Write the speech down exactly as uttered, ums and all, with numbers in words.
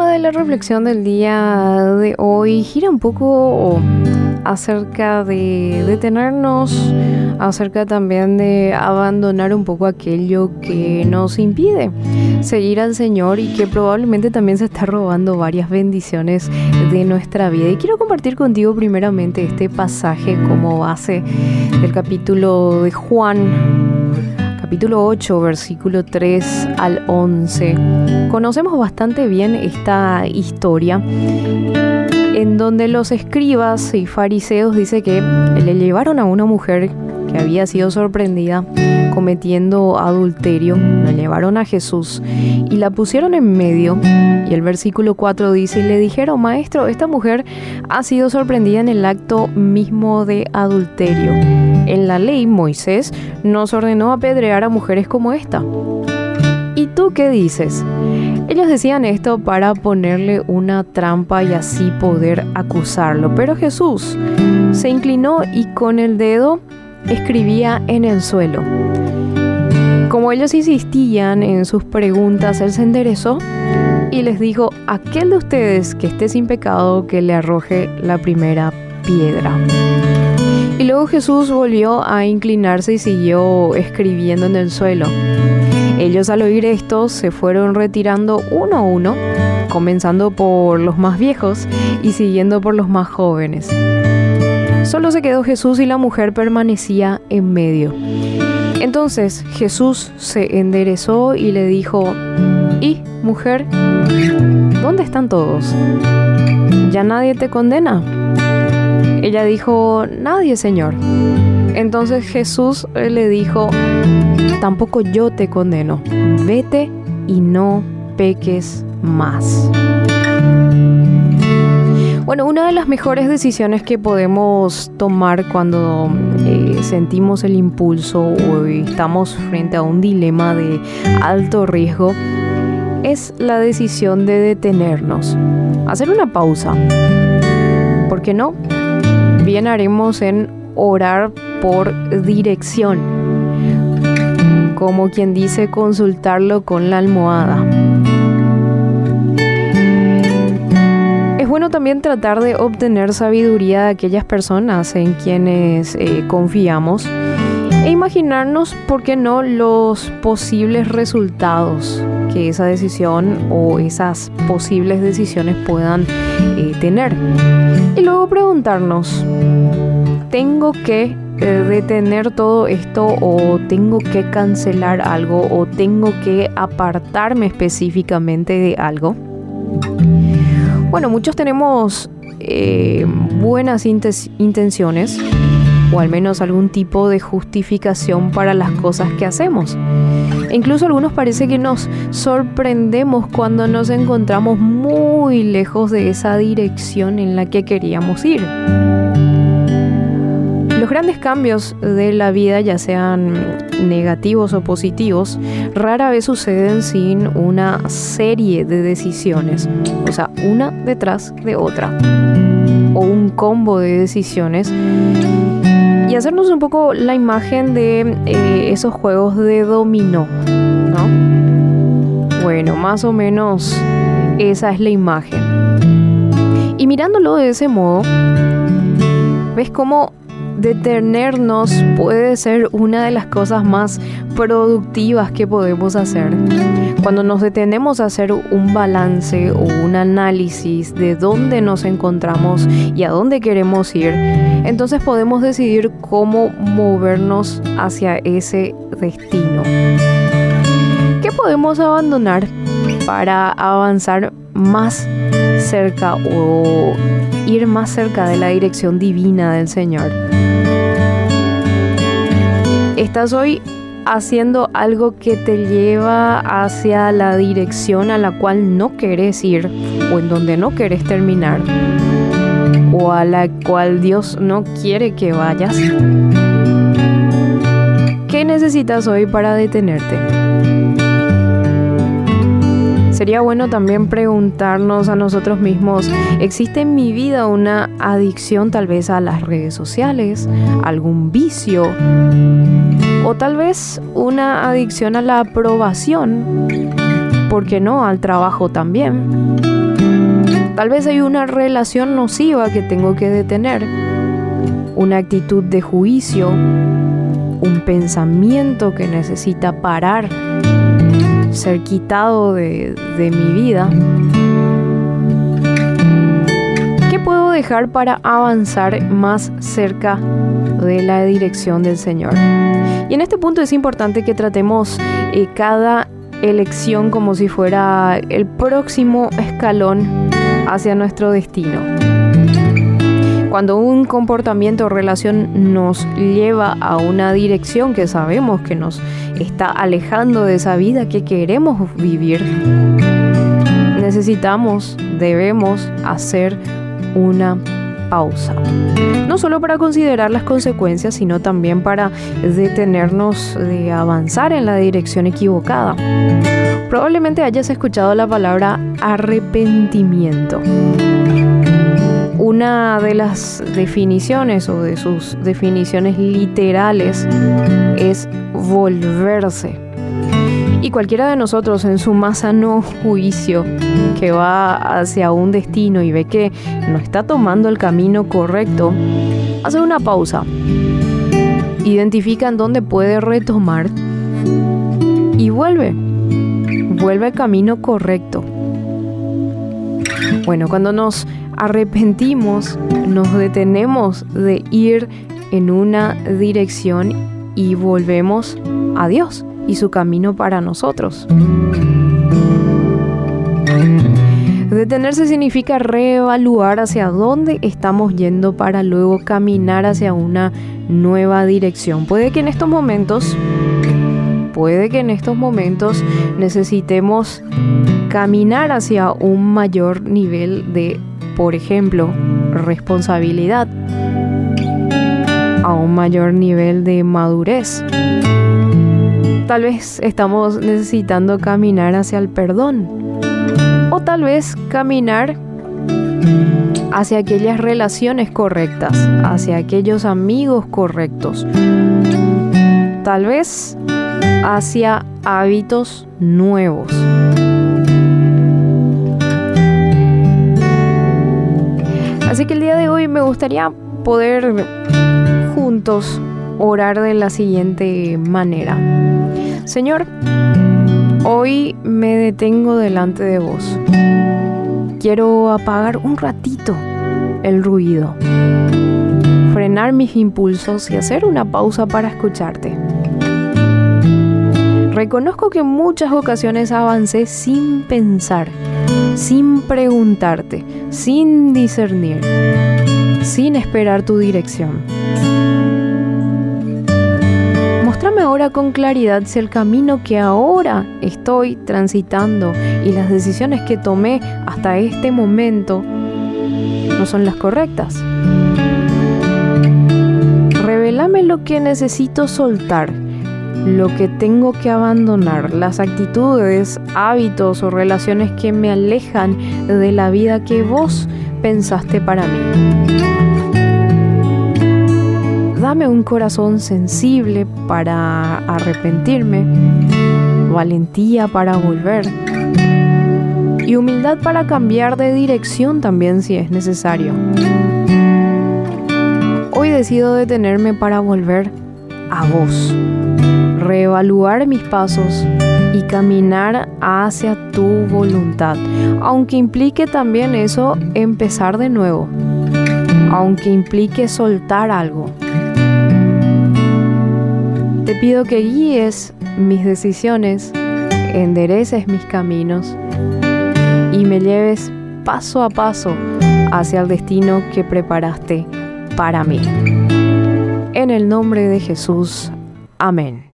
de la reflexión del día de hoy gira un poco acerca de detenernos, acerca también de abandonar un poco aquello que nos impide seguir al Señor y que probablemente también se está robando varias bendiciones de nuestra vida. Y quiero compartir contigo primeramente este pasaje como base del capítulo de Juan, capítulo ocho, versículo tres al once. Conocemos bastante bien esta historia en donde los escribas y fariseos dice que le llevaron a una mujer que había sido sorprendida cometiendo adulterio, la llevaron a Jesús y la pusieron en medio. Y el versículo cuatro dice, y le dijeron, maestro, esta mujer ha sido sorprendida en el acto mismo de adulterio. En la ley, Moisés nos ordenó apedrear a mujeres como esta. ¿Y tú qué dices? Ellos decían esto para ponerle una trampa y así poder acusarlo. Pero Jesús se inclinó y con el dedo escribía en el suelo. Como ellos insistían en sus preguntas, él se enderezó y les dijo, aquel de ustedes que esté sin pecado, que le arroje la primera piedra. Y luego Jesús volvió a inclinarse y siguió escribiendo en el suelo. Ellos al oír esto se fueron retirando uno a uno, comenzando por los más viejos y siguiendo por los más jóvenes. Solo se quedó Jesús y la mujer permanecía en medio. Entonces Jesús se enderezó y le dijo, ¿y, mujer, dónde están todos? ¿Ya nadie te condena? Ella dijo, nadie, Señor. Entonces Jesús le dijo, tampoco yo te condeno. Vete y no peques más. Bueno, una de las mejores decisiones que podemos tomar cuando eh, sentimos el impulso o estamos frente a un dilema de alto riesgo es la decisión de detenernos, hacer una pausa. ¿Por qué no? Bien haremos en orar por dirección, como quien dice consultarlo con la almohada. Es bueno también tratar de obtener sabiduría de aquellas personas en quienes eh, confiamos e imaginarnos, ¿por qué no?, los posibles resultados que esa decisión o esas posibles decisiones puedan eh, tener. Y luego preguntarnos, ¿tengo que eh, detener todo esto o tengo que cancelar algo o tengo que apartarme específicamente de algo? Bueno, muchos tenemos eh, buenas intes- intenciones o al menos algún tipo de justificación para las cosas que hacemos. E incluso algunos parece que nos sorprendemos cuando nos encontramos muy lejos de esa dirección en la que queríamos ir. Los grandes cambios de la vida, ya sean negativos o positivos, rara vez suceden sin una serie de decisiones, o sea, una detrás de otra, o un combo de decisiones. Y hacernos un poco la imagen de eh, esos juegos de dominó, ¿no? Bueno, más o menos esa es la imagen. Y mirándolo de ese modo, ves cómo detenernos puede ser una de las cosas más productivas que podemos hacer. Cuando nos detenemos a hacer un balance o un análisis de dónde nos encontramos y a dónde queremos ir, entonces podemos decidir cómo movernos hacia ese destino. ¿Qué podemos abandonar para avanzar más cerca o ir más cerca de la dirección divina del Señor? ¿Estás hoy haciendo algo que te lleva hacia la dirección a la cual no querés ir o en donde no querés terminar o a la cual Dios no quiere que vayas? ¿Qué necesitas hoy para detenerte? Sería bueno también preguntarnos a nosotros mismos, ¿existe en mi vida una adicción tal vez a las redes sociales, algún vicio? O tal vez una adicción a la aprobación, ¿por qué no?, al trabajo también. Tal vez hay una relación nociva que tengo que detener, una actitud de juicio, un pensamiento que necesita parar, ser quitado de, de mi vida. ¿Qué puedo dejar para avanzar más cerca de la dirección del Señor? Y en este punto es importante que tratemos eh, cada elección como si fuera el próximo escalón hacia nuestro destino. Cuando un comportamiento o relación nos lleva a una dirección que sabemos que nos está alejando de esa vida que queremos vivir, necesitamos, debemos hacer una pausa. No solo para considerar las consecuencias, sino también para detenernos de avanzar en la dirección equivocada. Probablemente hayas escuchado la palabra arrepentimiento. Una de las definiciones o de sus definiciones literales es volverse. Y cualquiera de nosotros en su más sano juicio que va hacia un destino y ve que no está tomando el camino correcto, hace una pausa, identifica en dónde puede retomar y vuelve, vuelve al camino correcto. Bueno, cuando nos arrepentimos, nos detenemos de ir en una dirección y volvemos a Dios y su camino para nosotros. Detenerse significa reevaluar hacia dónde estamos yendo para luego caminar hacia una nueva dirección. Puede que en estos momentos, puede que en estos momentos necesitemos caminar hacia un mayor nivel de, por ejemplo, responsabilidad, a un mayor nivel de madurez. Tal vez estamos necesitando caminar hacia el perdón, o tal vez caminar hacia aquellas relaciones correctas, hacia aquellos amigos correctos, tal vez hacia hábitos nuevos. Así que el día de hoy me gustaría poder juntos orar de la siguiente manera. Señor, hoy me detengo delante de vos. Quiero apagar un ratito el ruido, frenar mis impulsos y hacer una pausa para escucharte. Reconozco que en muchas ocasiones avancé sin pensar, sin preguntarte, sin discernir, sin esperar tu dirección. Móstrame ahora con claridad si el camino que ahora estoy transitando y las decisiones que tomé hasta este momento no son las correctas. Revélame lo que necesito soltar, lo que tengo que abandonar, las actitudes, hábitos o relaciones que me alejan de la vida que vos pensaste para mí. Dame un corazón sensible para arrepentirme, valentía para volver y humildad para cambiar de dirección también si es necesario. Hoy decido detenerme para volver a vos, reevaluar mis pasos y caminar hacia tu voluntad, aunque implique también eso empezar de nuevo, aunque implique soltar algo. Te pido que guíes mis decisiones, endereces mis caminos y me lleves paso a paso hacia el destino que preparaste para mí. En el nombre de Jesús, amén.